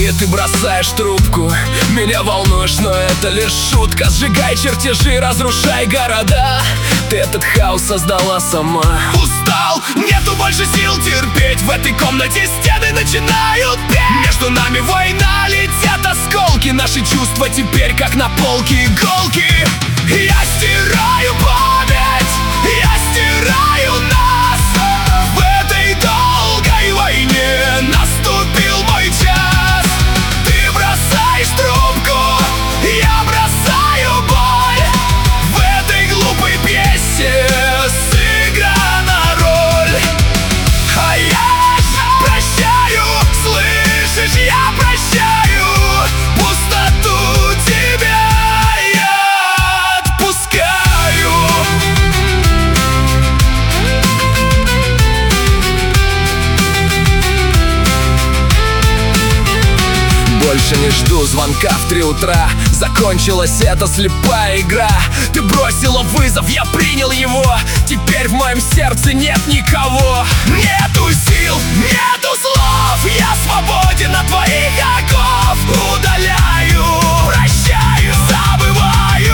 И ты бросаешь трубку. Меня волнуешь, но это лишь шутка. Сжигай чертежи, разрушай города. Ты этот хаос создала сама. Устал, нету больше сил терпеть. В этой комнате стены начинают петь. Между нами война, летят осколки. Наши чувства теперь как на полке иголки. Я стираю память, я стираю нас. В этой долгой войне наступил мой час. Ты бросаешь трубку, я бросаю боль. В этой глупой пьесе сыграна роль. А я прощаю, слышишь, я прощаю пустоту тебя я отпускаю. Больше не жду звонка в 3 утра. Закончилась эта слепая игра. Ты бросила вызов, я принял его. Теперь в моем сердце нет никого. Нету сил, нету слов. Я свободен от твоих оков. Удаляю, прощаю, забываю.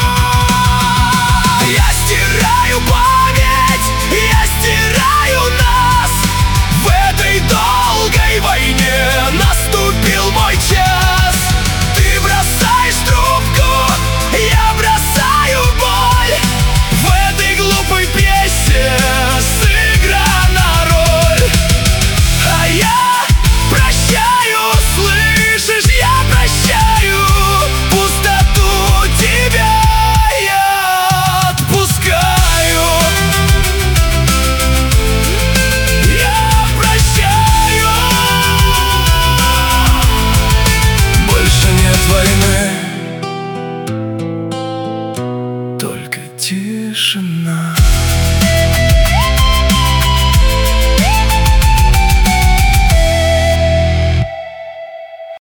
Я стираю память, я стираю нас. В этой долгой войне наступил мой час. Ты бросаешь трубку, я бросаю боль. В этой глупой пьесе сыграна роль. А я прощаю, слышишь, я прощаю пустоту тебя я отпускаю. Я прощаю. Больше нет войны, только тишина.